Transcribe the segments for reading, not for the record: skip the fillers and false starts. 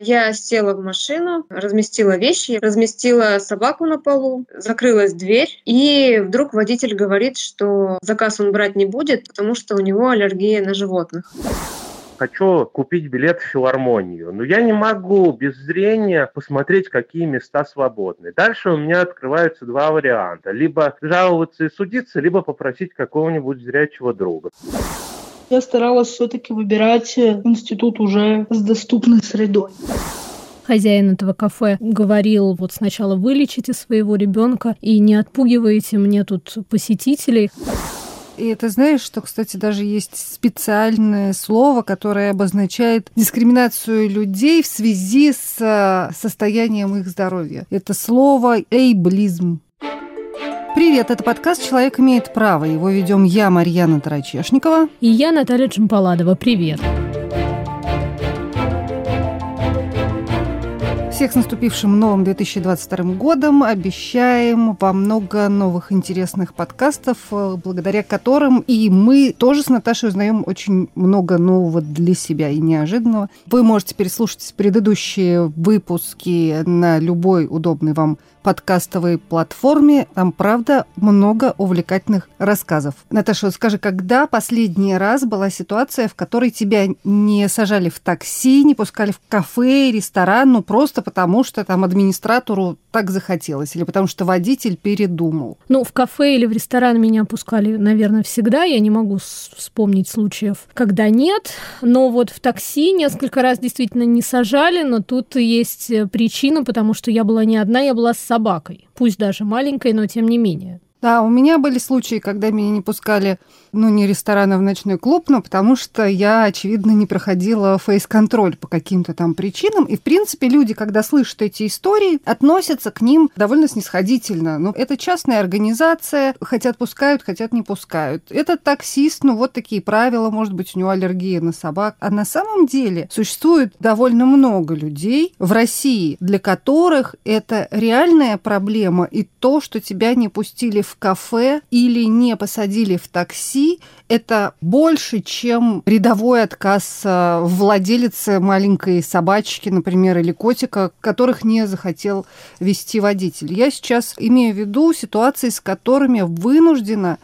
Я села в машину, разместила вещи, разместила собаку на полу, закрылась дверь, и вдруг водитель говорит, что заказ он брать не будет, потому что у него аллергия на животных. Хочу купить билет в филармонию, но я не могу без зрения посмотреть, какие места свободны. Дальше у меня открываются два варианта. Либо жаловаться и судиться, либо попросить какого-нибудь зрячего друга. Я старалась все-таки выбирать институт уже с доступной средой. Хозяин этого кафе говорил, вот сначала вылечите своего ребенка и не отпугивайте мне тут посетителей. И ты знаешь, что, кстати, даже есть специальное слово, которое обозначает дискриминацию людей в связи с состоянием их здоровья. Это слово «эйблизм». Привет, это подкаст «Человек имеет право». Его ведем я, Марьяна Тарачешникова. И я, Наталья Джампаладова. Привет. Всех с наступившим новым 2022 годом. Обещаем вам много новых интересных подкастов, благодаря которым и мы тоже с Наташей узнаем очень много нового для себя и неожиданного. Вы можете переслушать предыдущие выпуски на любой удобной вам подкастовой платформе. Там, правда, много увлекательных рассказов. Наташа, вот скажи, когда последний раз была ситуация, в которой тебя не сажали в такси, не пускали в кафе, ресторан, ну просто потому, что там администратору так захотелось, или потому что водитель передумал? Ну, в кафе или в ресторан меня пускали, наверное, всегда. Я не могу вспомнить случаев, когда нет. Но вот в такси несколько раз действительно не сажали, но тут есть причина, потому что я была не одна, я была с собакой. Пусть даже маленькой, но тем не менее. Да, у меня были случаи, когда меня не пускали, не ресторан, а в ночной клуб, но потому что я, очевидно, не проходила фейс-контроль по каким-то там причинам. И, в принципе, люди, когда слышат эти истории, относятся к ним довольно снисходительно. Ну, это частная организация, хотят пускают, хотят не пускают. Этот таксист, вот такие правила, может быть, у него аллергия на собак. А на самом деле существует довольно много людей в России, для которых это реальная проблема, и то, что тебя не пустили в кафе или не посадили в такси, это больше, чем рядовой отказ владелицы маленькой собачки, например, или котика, которых не захотел вести водитель. Я сейчас имею в виду ситуации, с которыми вынужденно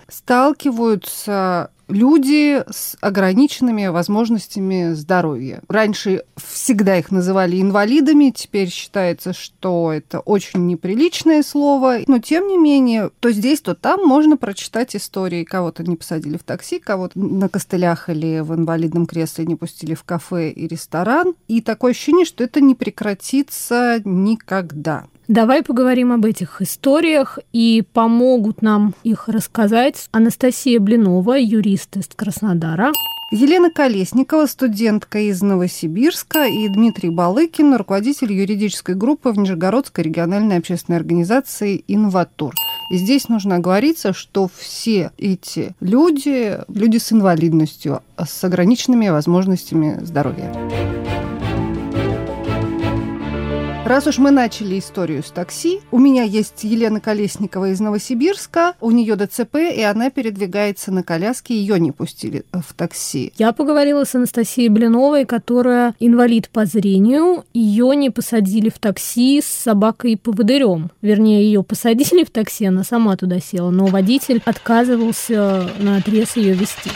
сталкиваются люди с ограниченными возможностями здоровья. Раньше всегда их называли инвалидами, теперь считается, что это очень неприличное слово, но тем не менее, то здесь, то там можно прочитать истории. Кого-то не посадили в такси, кого-то на костылях или в инвалидном кресле не пустили в кафе и ресторан. И такое ощущение, что это не прекратится никогда. Давай поговорим об этих историях, и помогут нам их рассказать Анастасия Блинова, юрист из Краснодара, Елена Колесникова, студентка из Новосибирска, и Дмитрий Балыкин, руководитель юридической группы в Нижегородской региональной общественной организации «Инватур». И здесь нужно оговориться, что все эти люди с инвалидностью, с ограниченными возможностями здоровья. Раз уж мы начали историю с такси, у меня есть Елена Колесникова из Новосибирска, у нее ДЦП, и она передвигается на коляске, ее не пустили в такси. Я поговорила с Анастасией Блиновой, которая инвалид по зрению, ее не посадили в такси с собакой и поводырем. Вернее, ее посадили в такси, она сама туда села, но водитель отказывался наотрез ее везти.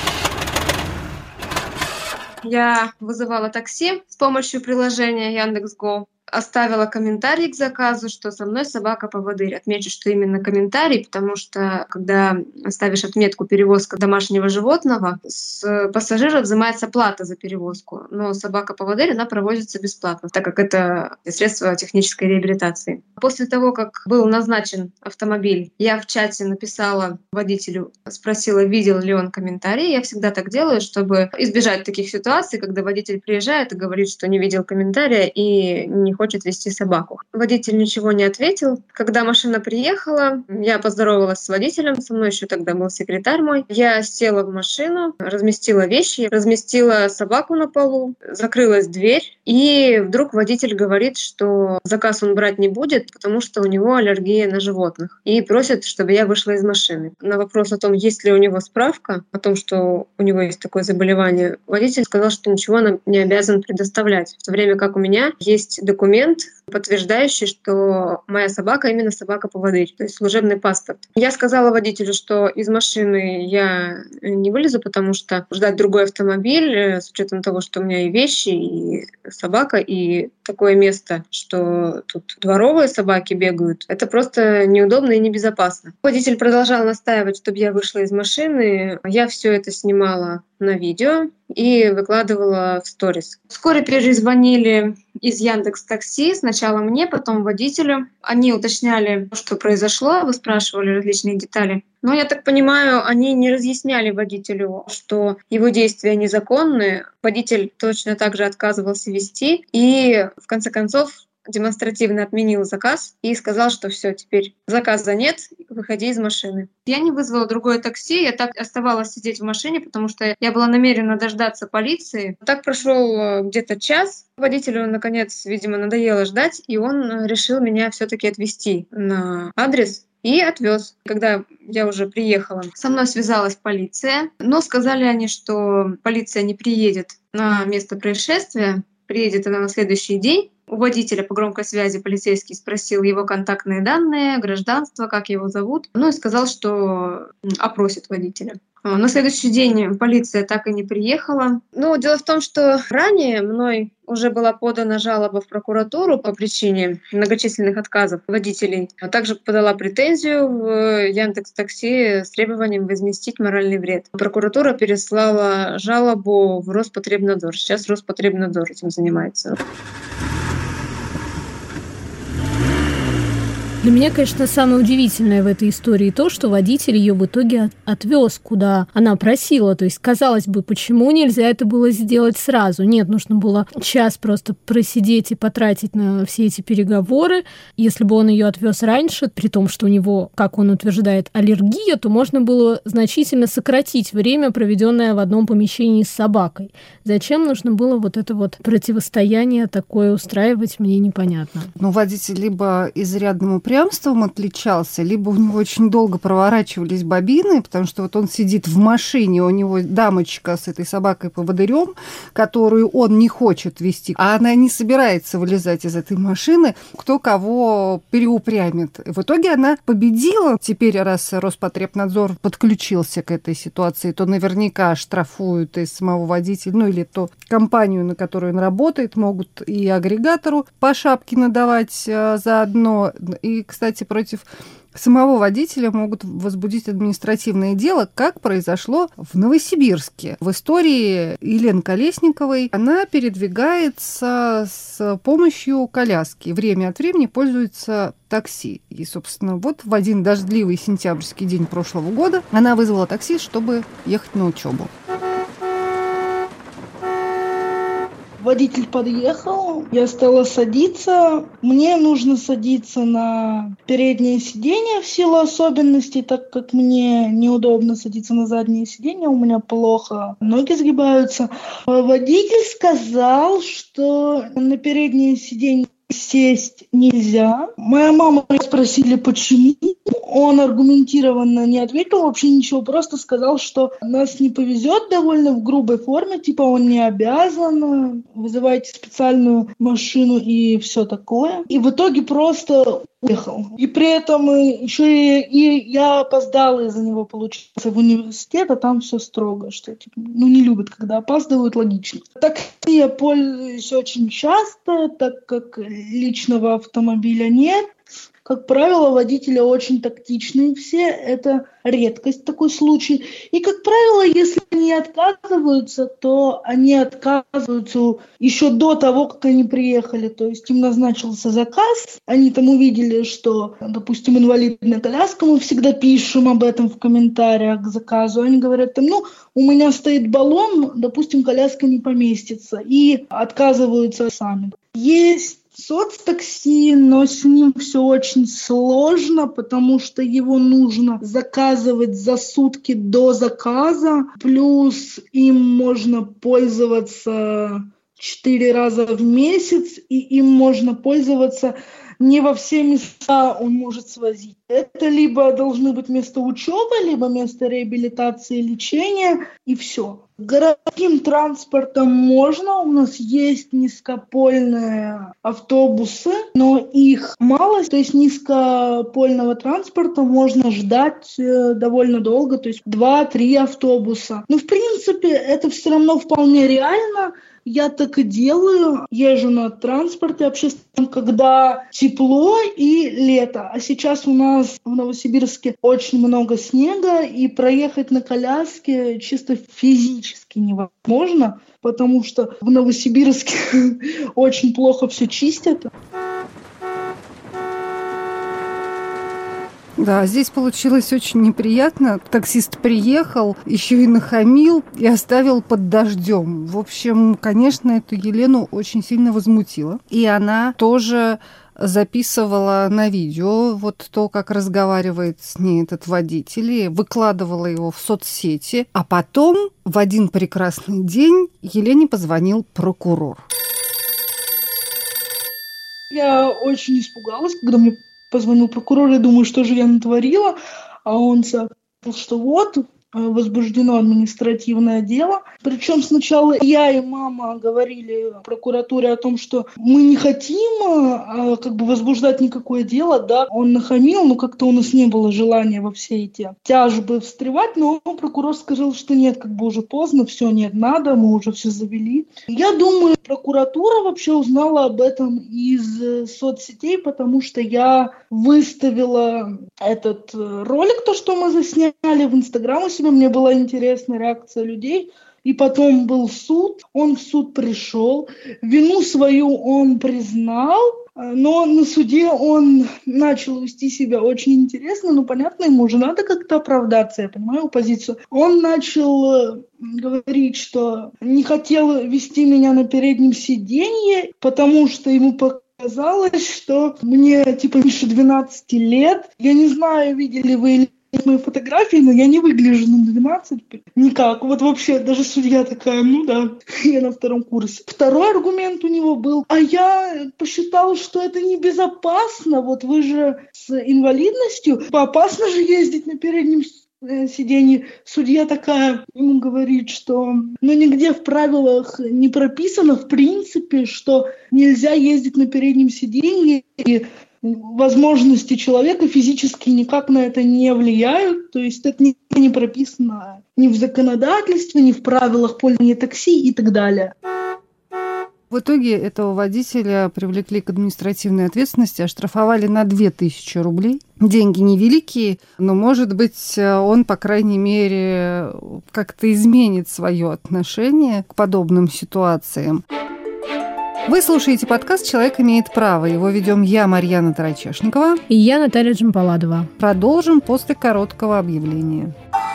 Я вызывала такси с помощью приложения Яндекс.Го. Оставила комментарий к заказу, что со мной собака-поводырь. Отмечу, что именно комментарий, потому что, когда ставишь отметку «перевозка домашнего животного», с пассажира взимается плата за перевозку, но собака-поводырь, она проводится бесплатно, так как это средство технической реабилитации. После того, как был назначен автомобиль, я в чате написала водителю, спросила, видел ли он комментарий. Я всегда так делаю, чтобы избежать таких ситуаций, когда водитель приезжает и говорит, что не видел комментария и не хочет вести собаку. Водитель ничего не ответил. Когда машина приехала, я поздоровалась с водителем, со мной еще тогда был секретарь мой. Я села в машину, разместила вещи, разместила собаку на полу, закрылась дверь, и вдруг водитель говорит, что заказ он брать не будет, потому что у него аллергия на животных, и просит, чтобы я вышла из машины. На вопрос о том, есть ли у него справка о том, что у него есть такое заболевание, водитель сказал, что ничего нам не обязан предоставлять, в то время как у меня есть документ, подтверждающий, что моя собака именно собака-поводырь, то есть служебный паспорт. Я сказала водителю, что из машины я не вылезу, потому что ждать другой автомобиль, с учетом того, что у меня и вещи, и собака, и такое место, что тут дворовые собаки бегают, это просто неудобно и небезопасно. Водитель продолжал настаивать, чтобы я вышла из машины. Я все это снимала на видео и выкладывала в сторис. Вскоре перезвонили из Яндекс.Такси, сначала мне, потом водителю. Они уточняли, что произошло, выспрашивали различные детали. Но, я так понимаю, они не разъясняли водителю, что его действия незаконны. Водитель точно так же отказывался вести. И, в конце концов, демонстративно отменил заказ и сказал, что все, теперь заказа нет, выходи из машины. Я не вызвала другое такси, я так оставалась сидеть в машине, потому что я была намерена дождаться полиции. Так прошел где-то час. Водителю, наконец, видимо, надоело ждать, и он решил меня все-таки отвезти на адрес и отвез. Когда я уже приехала, со мной связалась полиция, но сказали они, что полиция не приедет на место происшествия, приедет она на следующий день. У водителя по громкой связи полицейский спросил его контактные данные, гражданство, как его зовут, и сказал, что опросит водителя. На следующий день полиция так и не приехала. Но дело в том, что ранее мной уже была подана жалоба в прокуратуру по причине многочисленных отказов водителей. А также подала претензию в Яндекс.Такси с требованием возместить моральный вред. Прокуратура переслала жалобу в Роспотребнадзор. Сейчас Роспотребнадзор этим занимается. Для меня, конечно, самое удивительное в этой истории то, что водитель ее в итоге отвез, куда она просила. То есть, казалось бы, почему нельзя это было сделать сразу? Нет, нужно было час просто просидеть и потратить на все эти переговоры. Если бы он ее отвез раньше, при том, что у него, как он утверждает, аллергия, то можно было значительно сократить время, проведенное в одном помещении с собакой. Зачем нужно было вот это вот противостояние такое устраивать, мне непонятно. Водитель либо изрядным упрямством отличался, либо у него очень долго проворачивались бобины, потому что вот он сидит в машине, у него дамочка с этой собакой-поводырем, которую он не хочет вести, а она не собирается вылезать из этой машины, кто кого переупрямит. В итоге она победила. Теперь, раз Роспотребнадзор подключился к этой ситуации, то наверняка штрафуют и самого водителя, или то компанию, на которую он работает, могут и агрегатору по шапке надавать заодно. И, кстати, против самого водителя могут возбудить административное дело, как произошло в Новосибирске. В истории Елены Колесниковой она передвигается с помощью коляски. Время от времени пользуется такси. И, собственно, вот в один дождливый сентябрьский день прошлого года она вызвала такси, чтобы ехать на учебу. Водитель подъехал, я стала садиться. Мне нужно садиться на переднее сиденье в силу особенностей, так как мне неудобно садиться на заднее сиденье, у меня плохо ноги сгибаются. Водитель сказал, что на переднее сиденье сесть нельзя. Моя мама спросили, почему. Он аргументированно не ответил вообще ничего, просто сказал, что нас не повезет довольно в грубой форме, типа он не обязан, вызывайте специальную машину и все такое. И в итоге просто уехал. И при этом еще и я опоздала из-за него, получается, в университет, а там все строго, что типа, не любят, когда опаздывают, логично. Такси я пользуюсь очень часто, так как личного автомобиля нет. Как правило, водители очень тактичные все, это редкость такой случай. И, как правило, если они отказываются, то они отказываются еще до того, как они приехали. То есть им назначился заказ, они там увидели, что, допустим, инвалидная коляска, мы всегда пишем об этом в комментариях к заказу. Они говорят, там, у меня стоит баллон, допустим, коляска не поместится, и отказываются сами. Есть соцтакси, но с ним все очень сложно, потому что его нужно заказывать за сутки до заказа, плюс им можно пользоваться 4 раза в месяц, и им можно пользоваться не во все места он может свозить. Это либо должны быть место учебы, либо место реабилитации и лечения, и все. Городским транспортом можно, у нас есть низкопольные автобусы, но их мало, то есть низкопольного транспорта можно ждать довольно долго, то есть 2-3 автобуса. Но в принципе это все равно вполне реально. Я так и делаю, езжу на транспорте общественном, когда тепло и лето. А сейчас у нас в Новосибирске очень много снега, и проехать на коляске чисто физически невозможно, потому что в Новосибирске очень плохо все чистят. Да, здесь получилось очень неприятно. Таксист приехал, еще и нахамил и оставил под дождем. В общем, конечно, эту Елену очень сильно возмутило. И она тоже записывала на видео вот то, как разговаривает с ней этот водитель, и выкладывала его в соцсети. А потом в один прекрасный день Елене позвонил прокурор. Я очень испугалась, когда мне позвонил прокурор, я думаю, что же я натворила, а он сообщил, что вот, возбуждено административное дело. Причем сначала я и мама говорили прокуратуре о том, что мы не хотим возбуждать никакое дело, да. Он нахамил, но как-то у нас не было желания во все эти тяжбы встревать, но прокурор сказал, что нет, уже поздно, все, нет, надо, мы уже все завели. Я думаю, прокуратура вообще узнала об этом из соцсетей, потому что я выставила этот ролик, то, что мы засняли в Инстаграм у себя, мне была интересна реакция людей. И потом был суд, он в суд пришел, вину свою он признал, но на суде он начал вести себя очень интересно, понятно, ему уже надо как-то оправдаться, я понимаю позицию. Он начал говорить, что не хотел вести меня на переднем сиденье, потому что ему показалось, что мне меньше 12 лет. Я не знаю, видели вы или мои фотографии, но я не выгляжу на 12 никак. Вот вообще даже судья такая, я на 2 курсе. Второй аргумент у него был, а я посчитал, что это небезопасно, вот вы же с инвалидностью, опасно же ездить на переднем сиденье. Судья такая ему говорит, что нигде в правилах не прописано в принципе, что нельзя ездить на переднем сиденье, и возможности человека физически никак на это не влияют, то есть это не прописано ни в законодательстве, ни в правилах пользования такси и так далее. В итоге этого водителя привлекли к административной ответственности, оштрафовали на 2000 рублей. Деньги невеликие, но, может быть, он, по крайней мере, как-то изменит свое отношение к подобным ситуациям. Вы слушаете подкаст «Человек имеет право». Его ведем я, Марьяна Тарачешникова. И я, Наталья Джампаладова. Продолжим после короткого объявления.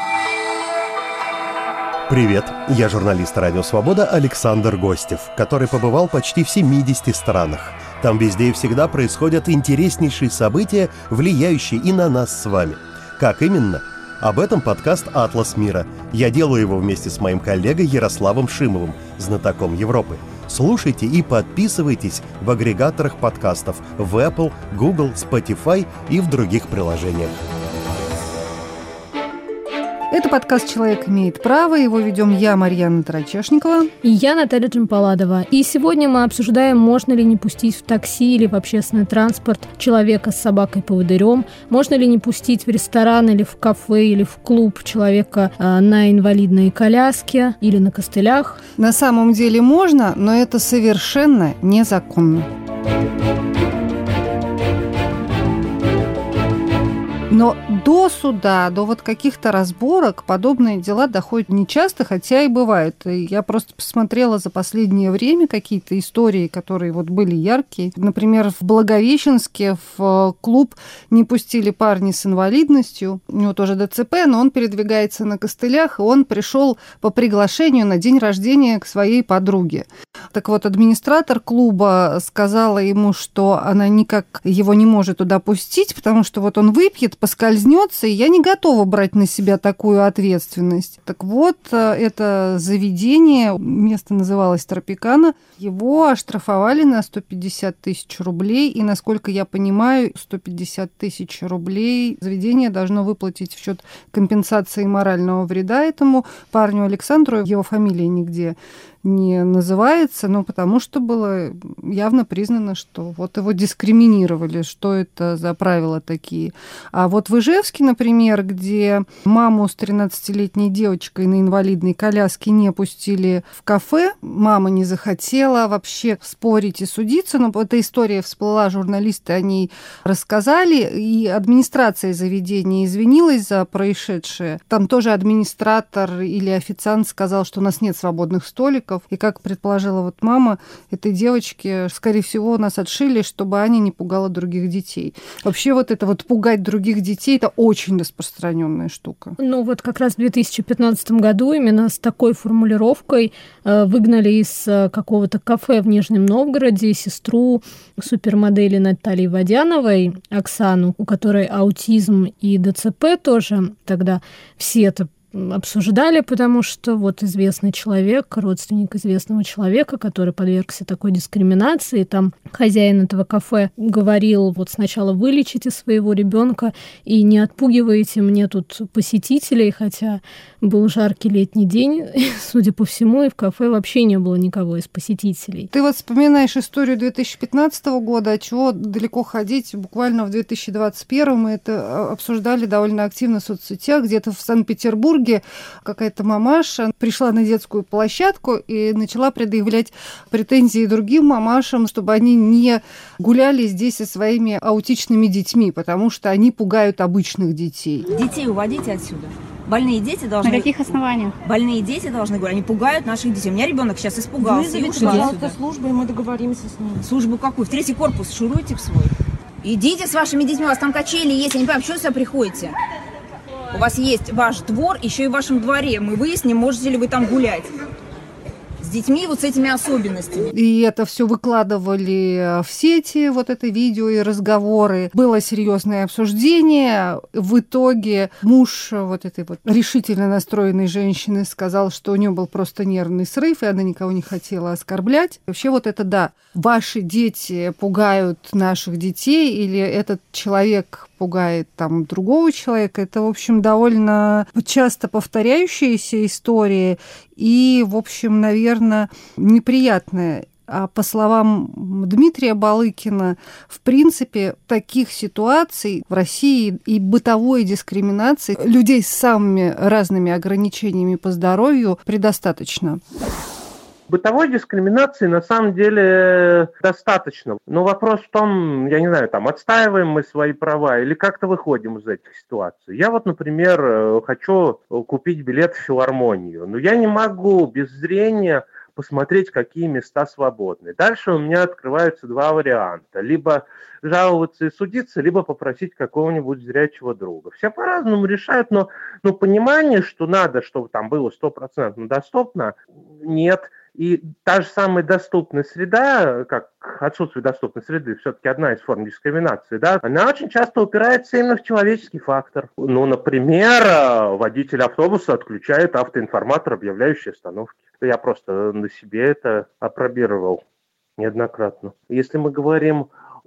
Привет, я журналист «Радио Свобода» Александр Гостев, который побывал почти в 70 странах. Там везде и всегда происходят интереснейшие события, влияющие и на нас с вами. Как именно? Об этом подкаст «Атлас мира». Я делаю его вместе с моим коллегой Ярославом Шимовым, знатоком Европы. Слушайте и подписывайтесь в агрегаторах подкастов в Apple, Google, Spotify и в других приложениях. Это подкаст «Человек имеет право». Его ведем я, Марьяна Тарачешникова. И я, Наталья Джампаладова. И сегодня мы обсуждаем, можно ли не пустить в такси или в общественный транспорт человека с собакой-поводырем, можно ли не пустить в ресторан или в кафе или в клуб человека на инвалидной коляске или на костылях. На самом деле можно, но это совершенно Но до суда, до вот каких-то разборок подобные дела доходят нечасто, хотя и бывает. И я просто посмотрела за последнее время какие-то истории, которые вот были яркие. Например, в Благовещенске в клуб не пустили парня с инвалидностью. У него тоже ДЦП, но он передвигается на костылях, и он пришел по приглашению на день рождения к своей подруге. Так вот, администратор клуба сказала ему, что она никак его не может туда пустить, потому что вот он выпьет, поскользнется, и я не готова брать на себя такую ответственность. Так вот, это заведение, место называлось Тропикана, его оштрафовали на 150 тысяч рублей, и, насколько я понимаю, 150 тысяч рублей заведение должно выплатить в счет компенсации морального вреда этому парню Александру, его фамилия нигде не называется, но потому что было явно признано, что вот его дискриминировали, что это за правила такие. А вот в Ижевске, например, где маму с 13-летней девочкой на инвалидной коляске не пустили в кафе, мама не захотела вообще спорить и судиться, но эта история всплыла, журналисты о ней рассказали, и администрация заведения извинилась за происшедшее. Там тоже администратор или официант сказал, что у нас нет свободных столиков. И, как предположила вот мама этой девочки, скорее всего, нас отшили, чтобы Аня не пугала других детей. Вообще вот это вот пугать других детей – это очень распространенная штука. Ну вот как раз в 2015 году именно с такой формулировкой выгнали из какого-то кафе в Нижнем Новгороде сестру супермодели Натальи Водяновой, Оксану, у которой аутизм и ДЦП тоже. Тогда все это обсуждали, потому что вот известный человек, родственник известного человека, который подвергся такой дискриминации, там хозяин этого кафе говорил, вот сначала вылечите своего ребенка и не отпугивайте мне тут посетителей, хотя был жаркий летний день, судя по всему, и в кафе вообще не было никого из посетителей. Ты вот вспоминаешь историю 2015 года, от чего далеко ходить, буквально в 2021 мы это обсуждали довольно активно в соцсетях, где-то в Санкт-Петербурге какая-то мамаша пришла на детскую площадку и начала предъявлять претензии другим мамашам, чтобы они не гуляли здесь со своими аутичными детьми, потому что они пугают обычных детей. Детей уводите отсюда. Больные дети должны... На каких основаниях? Больные дети должны говорить, они пугают наших детей. У меня ребенок сейчас испугался и ушла отсюда. Службу, и мы договоримся с ним. Службу какую? В 3-й корпус шуруйте в свой. Идите с вашими детьми, у вас там качели есть, я не понимаю, что сюда приходите? У вас есть ваш двор, еще и в вашем дворе. Мы выясним, можете ли вы там гулять. С детьми вот с этими особенностями. И это все выкладывали в сети, вот это видео и разговоры. Было серьезное обсуждение. В итоге муж вот этой вот решительно настроенной женщины сказал, что у нее был просто нервный срыв, и она никого не хотела оскорблять. Вообще вот это да. Ваши дети пугают наших детей, или этот человек пугает там другого человека. Это, в общем, довольно часто повторяющаяся история и, в общем, наверное, неприятная. А по словам Дмитрия Балыкина, в принципе, таких ситуаций в России и бытовой дискриминации людей с самыми разными ограничениями по здоровью предостаточно. Бытовой дискриминации на самом деле достаточно. Но вопрос в том, я не знаю, там, отстаиваем мы свои права или как-то выходим из этих ситуаций. Я вот, например, хочу купить билет в филармонию, но я не могу без зрения посмотреть, какие места свободны. Дальше у меня открываются два варианта. Либо жаловаться и судиться, либо попросить какого-нибудь зрячего друга. Все по-разному решают, но понимание, что надо, чтобы там было 100% доступно, нет. И та же самая доступная среда, как отсутствие доступной среды, все-таки одна из форм дискриминации, да, она очень часто упирается именно в человеческий фактор. Ну, например, водитель автобуса отключает автоинформатор, объявляющий остановки. Я просто на себе это опробировал неоднократно. Если мы говорим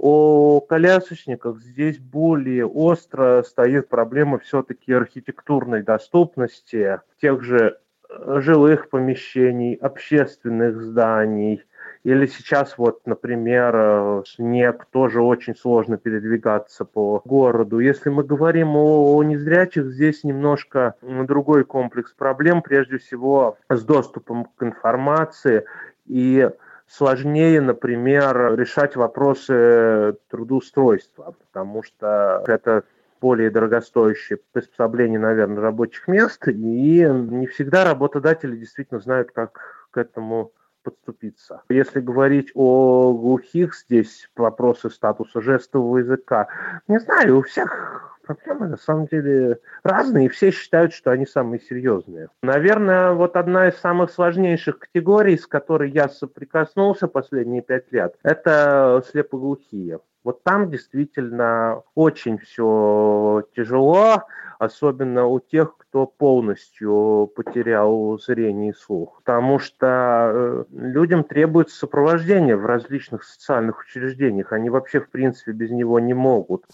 о колясочниках, здесь более остро стоит проблема все-таки архитектурной доступности тех же жилых помещений, общественных зданий. Или сейчас вот, например, снег, тоже очень сложно передвигаться по городу. Если мы говорим о незрячих, здесь немножко другой комплекс проблем, прежде всего с доступом к информации, и сложнее, например, решать вопросы трудоустройства, потому что это более дорогостоящее приспособление, наверное, рабочих мест, и не всегда работодатели действительно знают, как к этому подступиться. Если говорить о глухих, здесь вопросы статуса жестового языка, не знаю, у всех проблемы на самом деле разные, и все считают, что они самые серьезные. Наверное, вот одна из самых сложнейших категорий, с которой я соприкоснулся последние 5 лет, это слепоглухие. Вот там действительно очень все тяжело, особенно у тех, кто полностью потерял зрение и слух. Потому что людям требуется сопровождение в различных социальных учреждениях. Они вообще, в принципе, без него не могут.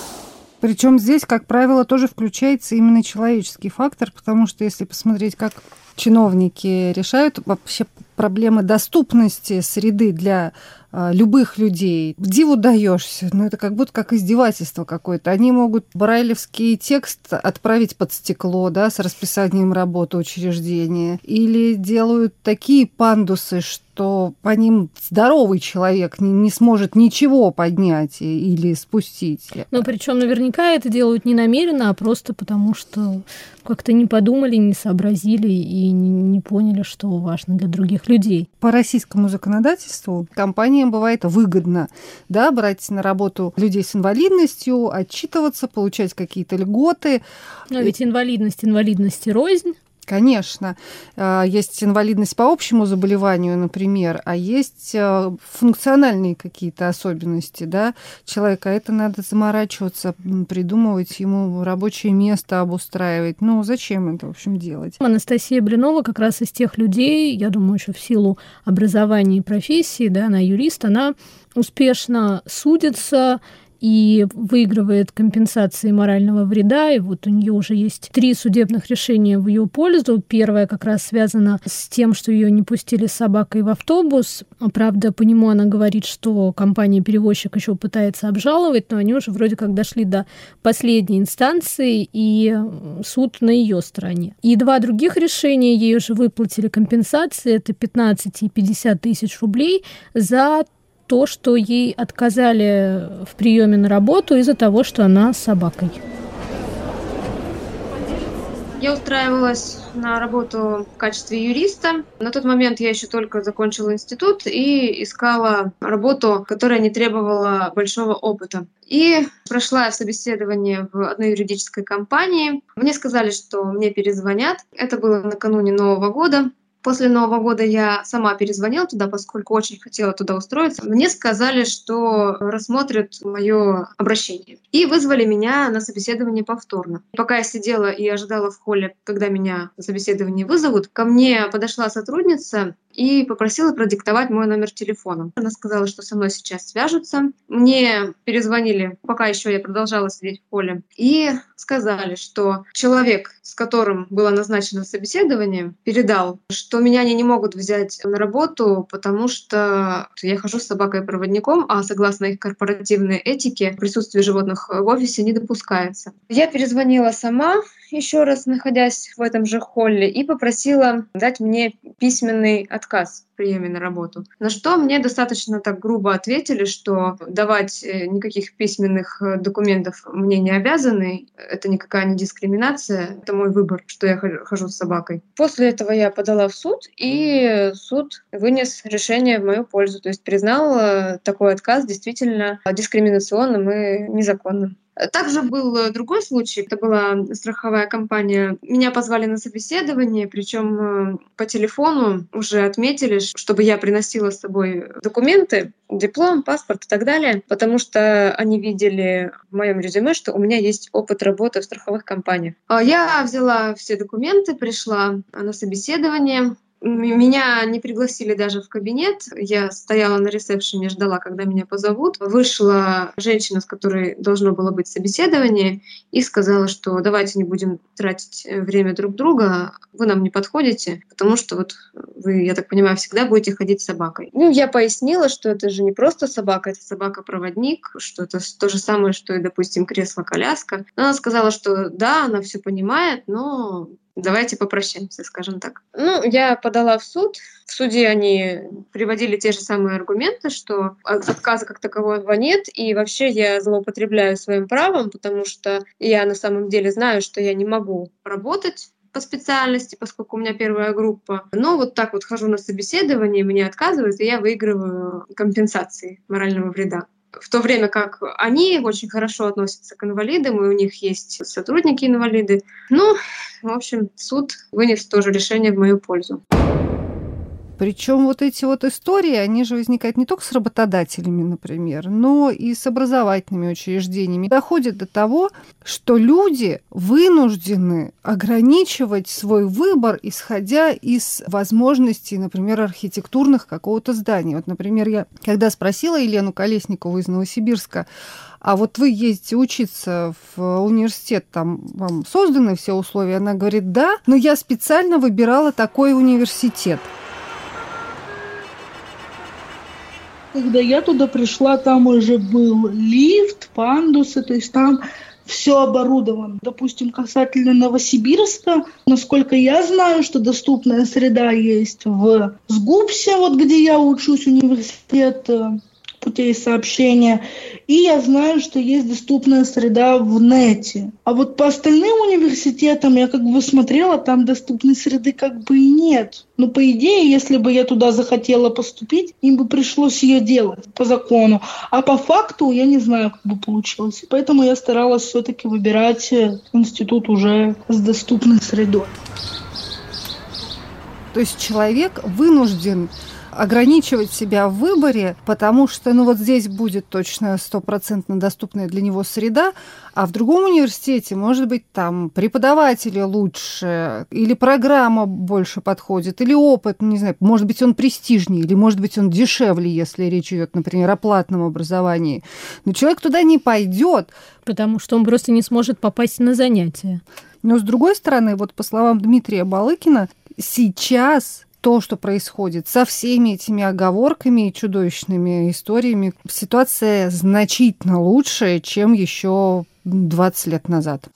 Причем здесь, как правило, тоже включается именно человеческий фактор, потому что если посмотреть, как чиновники решают вообще проблемы доступности среды для любых людей, диву даешься. Это как будто как издевательство какое-то. Они могут брайлевский текст отправить под стекло, да, с расписанием работы учреждения. Или делают такие пандусы, что по ним здоровый человек не сможет ничего поднять или спустить. Но причем наверняка это делают не намеренно, а просто потому, что как-то не подумали, не сообразили и не поняли, что важно для других людей. По российскому законодательству компаниям бывает выгодно, да, брать на работу людей с инвалидностью, отчитываться, получать какие-то льготы. Но ведь инвалидности рознь. Конечно. Есть инвалидность по общему заболеванию, например, а есть функциональные какие-то особенности, да, человека. Это надо заморачиваться, придумывать ему рабочее место, обустраивать. Зачем это, в общем, делать? Анастасия Блинова как раз из тех людей, я думаю, еще в силу образования и профессии, да, она юрист, она успешно судится и выигрывает компенсации морального вреда. И вот у нее уже есть 3 судебных решения в ее пользу. Первое как раз связано с тем, что ее не пустили с собакой в автобус. Правда, по нему она говорит, что компания-перевозчик еще пытается обжаловать, но они уже вроде как дошли до последней инстанции, и суд на ее стороне. И 2 других решения ей уже выплатили компенсации. Это 15 и 50 тысяч рублей за то, что ей отказали в приеме на работу из-за того, что она с собакой. Я устраивалась на работу в качестве юриста. На тот момент я еще только закончила институт и искала работу, которая не требовала большого опыта. И прошла собеседование в одной юридической компании. Мне сказали, что мне перезвонят. Это было накануне Нового года. После Нового года я сама перезвонила туда, поскольку очень хотела туда устроиться. Мне сказали, что рассмотрят мое обращение. И вызвали меня на собеседование повторно. Пока я сидела и ожидала в холле, когда меня на собеседование вызовут, ко мне подошла сотрудница и попросила продиктовать мой номер телефона. Она сказала, что со мной сейчас свяжутся. Мне перезвонили, пока еще я продолжала сидеть в холле, и сказали, что человек, с которым было назначено собеседование, передал, что меня они не могут взять на работу, потому что я хожу с собакой-проводником, а согласно их корпоративной этике присутствие животных в офисе не допускается. Я перезвонила сама, еще раз находясь в этом же холле, и попросила дать мне письменный отказ в приеме на работу. На что мне достаточно так грубо ответили, что давать никаких письменных документов мне не обязаны, это никакая не дискриминация, это мой выбор, что я хожу с собакой. После этого я подала в суд, и суд вынес решение в мою пользу, то есть признал такой отказ действительно дискриминационным и незаконным. Также был другой случай. Это была страховая компания. Меня позвали на собеседование, причем по телефону уже отметили, чтобы я приносила с собой документы, диплом, паспорт и так далее, потому что они видели в моем резюме, что у меня есть опыт работы в страховых компаниях. Я взяла все документы, пришла на собеседование. Меня не пригласили даже в кабинет. Я стояла на ресепшене, ждала, когда меня позовут. Вышла женщина, с которой должно было быть собеседование, и сказала, что давайте не будем тратить время друг друга, вы нам не подходите, потому что вот вы, я так понимаю, всегда будете ходить с собакой. Я пояснила, что это же не просто собака, это собака-проводник, что это то же самое, что и, допустим, кресло-коляска. Она сказала, что да, она все понимает, но давайте попрощаемся, скажем так. Ну, я подала в суд. В суде они приводили те же самые аргументы, что отказа как такового нет, и вообще я злоупотребляю своим правом, потому что я на самом деле знаю, что я не могу работать по специальности, поскольку у меня первая группа. Но вот так вот хожу на собеседование, мне отказывают, и я выигрываю компенсации морального вреда. В то время как они очень хорошо относятся к инвалидам, и у них есть сотрудники-инвалиды. Ну, в общем, суд вынес тоже решение в мою пользу. Причем вот эти вот истории, они же возникают не только с работодателями, например, но и с образовательными учреждениями. Доходит до того, что люди вынуждены ограничивать свой выбор, исходя из возможностей, например, архитектурных какого-то здания. Вот, например, я когда спросила Елену Колесникову из Новосибирска, а вот вы ездите учиться в университет, там вам созданы все условия? Она говорит, да, но я специально выбирала такой университет. Когда я туда пришла, там уже был лифт, пандусы, то есть там все оборудовано. Допустим, касательно Новосибирска, насколько я знаю, что доступная среда есть в СГУПСе, вот где я учусь, университет путей сообщения, и я знаю, что есть доступная среда в НЭТе. А вот по остальным университетам я как бы смотрела, там доступной среды как бы и нет. Но по идее, если бы я туда захотела поступить, им бы пришлось ее делать по закону. А по факту я не знаю, как бы получилось. Поэтому я старалась все-таки выбирать институт уже с доступной средой. То есть человек вынужден ограничивать себя в выборе, потому что, ну вот здесь будет точно 100% доступная для него среда, а в другом университете, может быть, там преподаватели лучше, или программа больше подходит, или опыт, не знаю, может быть, он престижнее, или, может быть, он дешевле, если речь идет, например, о платном образовании. Но человек туда не пойдет, потому что он просто не сможет попасть на занятия. Но, с другой стороны, вот по словам Дмитрия Балыкина, сейчас то, что происходит со всеми этими оговорками и чудовищными историями, ситуация значительно лучше, чем еще 20 лет назад.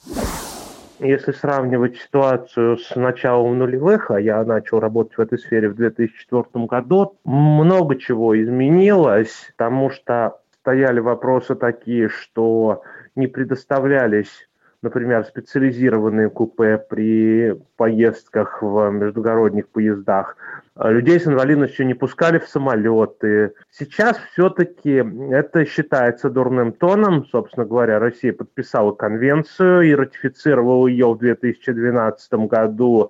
Если сравнивать ситуацию с началом нулевых, а я начал работать в этой сфере в 2004 году, много чего изменилось, потому что стояли вопросы такие, что не предоставлялись, например, специализированные купе при поездках в междугородних поездах. Людей с инвалидностью не пускали в самолеты. Сейчас все-таки это считается дурным тоном. Собственно говоря, Россия подписала конвенцию и ратифицировала ее в 2012 году.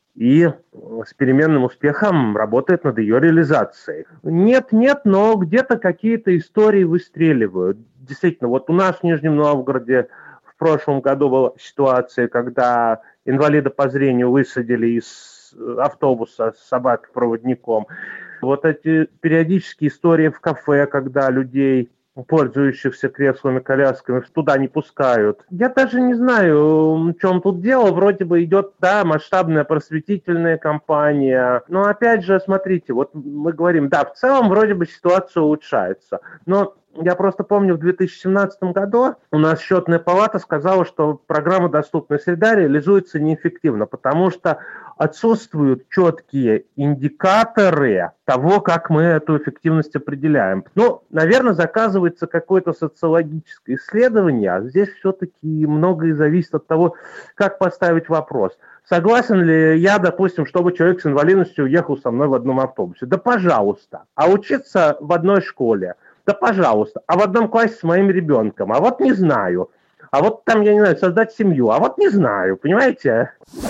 И с переменным успехом работает над ее реализацией. Нет, но где-то какие-то истории выстреливают. Действительно, вот у нас в Нижнем Новгороде в прошлом году была ситуация, когда инвалида по зрению высадили из автобуса с собакой-проводником. Вот эти периодические истории в кафе, когда людей, пользующихся креслами-колясками, туда не пускают. Я даже не знаю, в чем тут дело. Вроде бы идет, да, масштабная просветительная кампания. Но опять же, смотрите, вот мы говорим, да, в целом вроде бы ситуация улучшается. Но я просто помню, в 2017 году у нас счетная палата сказала, что программа «Доступная среда» реализуется неэффективно, потому что отсутствуют четкие индикаторы того, как мы эту эффективность определяем. Ну, наверное, заказывается какое-то социологическое исследование, а здесь все-таки многое зависит от того, как поставить вопрос. Согласен ли я, допустим, чтобы человек с инвалидностью уехал со мной в одном автобусе? Да, пожалуйста. А учиться в одной школе? Да, пожалуйста. А в одном классе с моим ребенком? А вот не знаю. А вот там, я не знаю, создать семью? А вот не знаю, понимаете?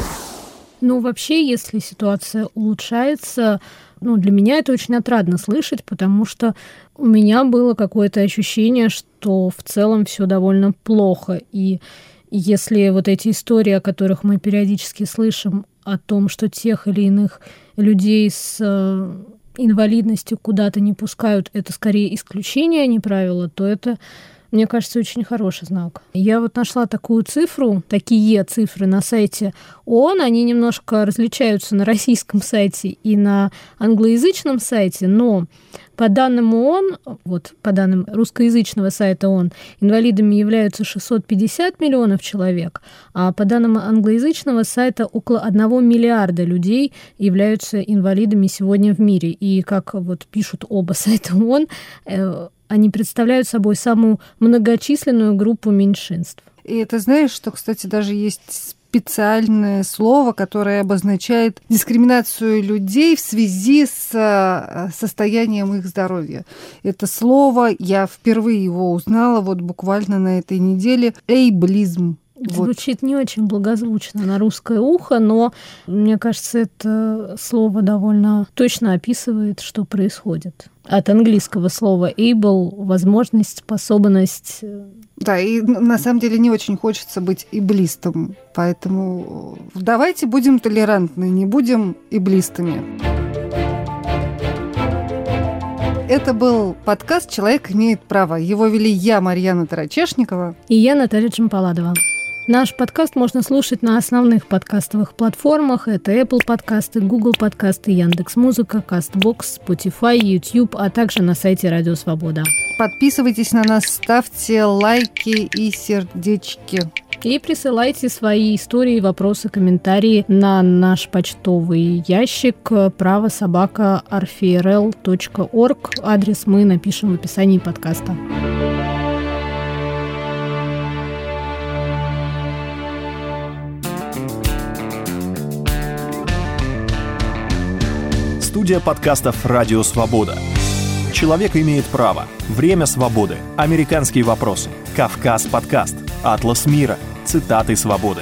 Ну, вообще, если ситуация улучшается, для меня это очень отрадно слышать, потому что у меня было какое-то ощущение, что в целом все довольно плохо. И если вот эти истории, о которых мы периодически слышим, о том, что тех или иных людей с инвалидностью куда-то не пускают, это скорее исключение, а не правило, то это мне кажется, очень хороший знак. Я вот нашла такие цифры на сайте ООН, они немножко различаются на российском сайте и на англоязычном сайте, но по данным ООН, по данным русскоязычного сайта ООН, инвалидами являются 650 миллионов человек, а по данным англоязычного сайта около 1 миллиарда людей являются инвалидами сегодня в мире. И как пишут оба сайта ООН, они представляют собой самую многочисленную группу меньшинств. И это знаешь, что, кстати, даже есть специальное слово, которое обозначает дискриминацию людей в связи с состоянием их здоровья. Это слово, я впервые его узнала буквально на этой неделе, эйблизм. Звучит не очень благозвучно на русское ухо, но, мне кажется, это слово довольно точно описывает, что происходит. От английского слова able – возможность, способность. Да, и на самом деле не очень хочется быть иблистом, поэтому давайте будем толерантны, не будем иблистами. Это был подкаст «Человек имеет право». Его вели я, Марьяна Тарачешникова. И я, Наталья Джампаладова. Наш подкаст можно слушать на основных подкастовых платформах. Это Apple подкасты, Google подкасты, Яндекс.Музыка, Castbox, Spotify, YouTube, а также на сайте Радио Свобода. Подписывайтесь на нас, ставьте лайки и сердечки. И присылайте свои истории, вопросы, комментарии на наш почтовый ящик pravo@rfrl.org. Адрес мы напишем в описании подкаста. Студия подкастов «Радио Свобода». «Человек имеет право», «Время свободы», «Американские вопросы», «Кавказ подкаст», «Атлас мира», «Цитаты свободы».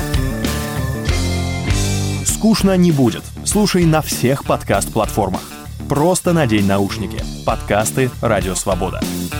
Скучно не будет. Слушай на всех подкаст-платформах. Просто надень наушники. Подкасты «Радио Свобода».